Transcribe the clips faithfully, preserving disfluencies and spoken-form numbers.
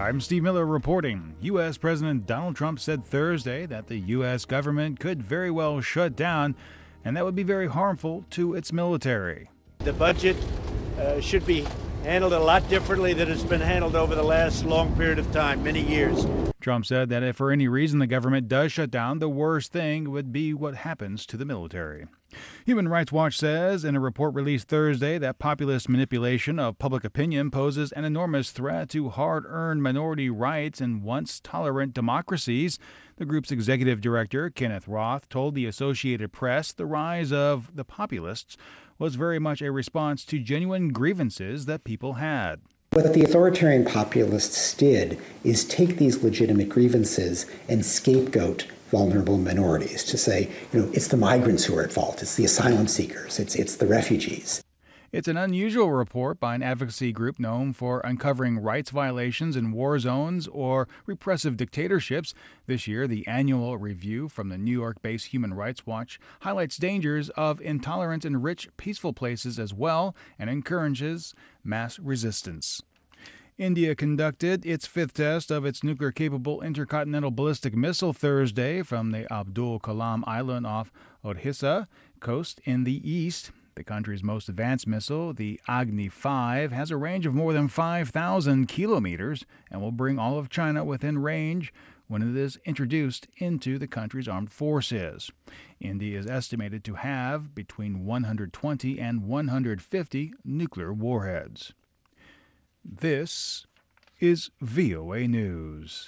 I'm Steve Miller reporting. U S. President Donald Trump said Thursday that the U S government could very well shut down, and that would be very harmful to its military. The budget uh, should be handled a lot differently than it's been handled over the last long period of time, many years. Trump said that if for any reason the government does shut down, the worst thing would be what happens to the military. Human Rights Watch says in a report released Thursday that populist manipulation of public opinion poses an enormous threat to hard-earned minority rights in once-tolerant democracies. The group's executive director, Kenneth Roth, told the Associated Press the rise of the populists was very much a response to genuine grievances that people had. What the authoritarian populists did is take these legitimate grievances and scapegoat vulnerable minorities to say, you know, it's the migrants who are at fault, it's the asylum seekers, it's it's the refugees. It's an unusual report by an advocacy group known for uncovering rights violations in war zones or repressive dictatorships. This year, the annual review from the New York-based Human Rights Watch highlights dangers of intolerance in rich, peaceful places as well and encourages mass resistance. India conducted its fifth test of its nuclear-capable intercontinental ballistic missile Thursday from the Abdul Kalam Island off Odisha coast in the east. The country's most advanced missile, the Agni five, has a range of more than five thousand kilometers and will bring all of China within range when it is introduced into the country's armed forces. India is estimated to have between one hundred twenty and one hundred fifty nuclear warheads. This is V O A News.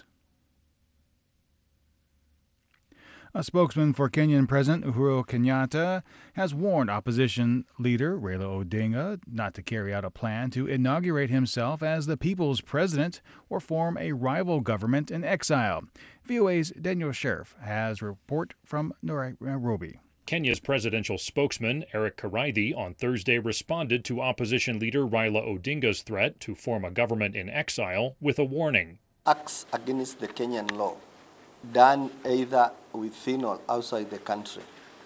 A spokesman for Kenyan President Uhuru Kenyatta has warned opposition leader Raila Odinga not to carry out a plan to inaugurate himself as the people's president or form a rival government in exile. V O A's Daniel Sheriff has a report from Nairobi. Kenya's presidential spokesman, Eric Karaithe, on Thursday responded to opposition leader Raila Odinga's threat to form a government in exile with a warning. Acts against the Kenyan law, done either within or outside the country,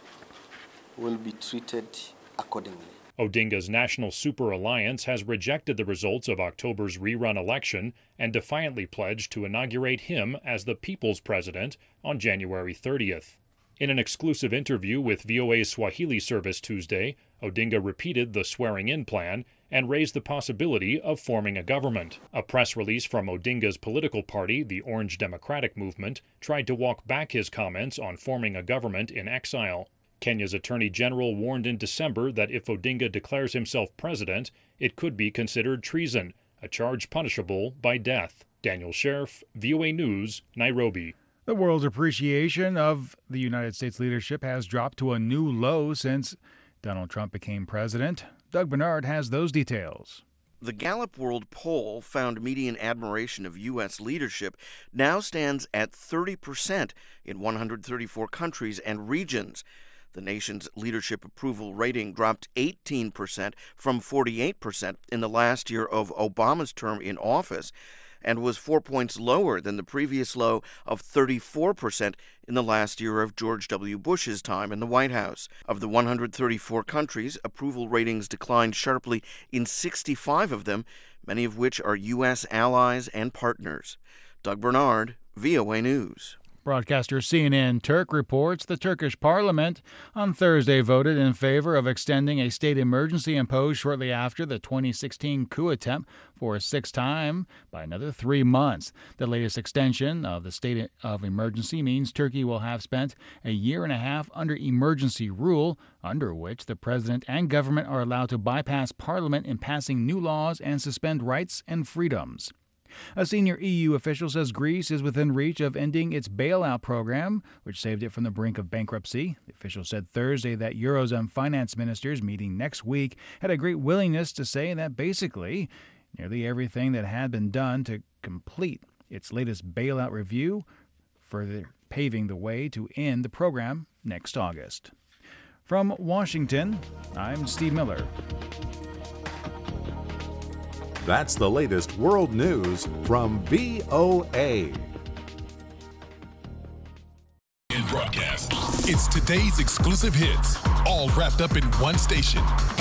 will be treated accordingly. Odinga's National Super Alliance has rejected the results of October's rerun election and defiantly pledged to inaugurate him as the people's president on January thirtieth. In an exclusive interview with V O A's Swahili service Tuesday, Odinga repeated the swearing-in plan and raised the possibility of forming a government. A press release from Odinga's political party, the Orange Democratic Movement, tried to walk back his comments on forming a government in exile. Kenya's Attorney General warned in December that if Odinga declares himself president, it could be considered treason, a charge punishable by death. Daniel Sheriff, V O A News, Nairobi. The world's appreciation of the United States leadership has dropped to a new low since Donald Trump became president. Doug Bernard has those details. The Gallup World Poll found median admiration of U S leadership now stands at thirty percent in one hundred thirty-four countries and regions. The nation's leadership approval rating dropped eighteen percent from forty-eight percent in the last year of Obama's term in office, and was four points lower than the previous low of thirty-four percent in the last year of George W. Bush's time in the White House. Of the one hundred thirty-four countries, approval ratings declined sharply in sixty-five of them, many of which are U S allies and partners. Doug Bernard, V O A News. Broadcaster C N N Turk reports the Turkish parliament on Thursday voted in favor of extending a state emergency imposed shortly after the twenty sixteen coup attempt for a sixth time by another three months. The latest extension of the state of emergency means Turkey will have spent a year and a half under emergency rule, under which the president and government are allowed to bypass parliament in passing new laws and suspend rights and freedoms. A senior E U official says Greece is within reach of ending its bailout program, which saved it from the brink of bankruptcy. The official said Thursday that Eurozone finance ministers meeting next week had a great willingness to say that basically nearly everything that had been done to complete its latest bailout review, further paving the way to end the program next August. From Washington, I'm Steve Miller. That's the latest world news from V O A. In broadcast, it's today's exclusive hits, all wrapped up in one station.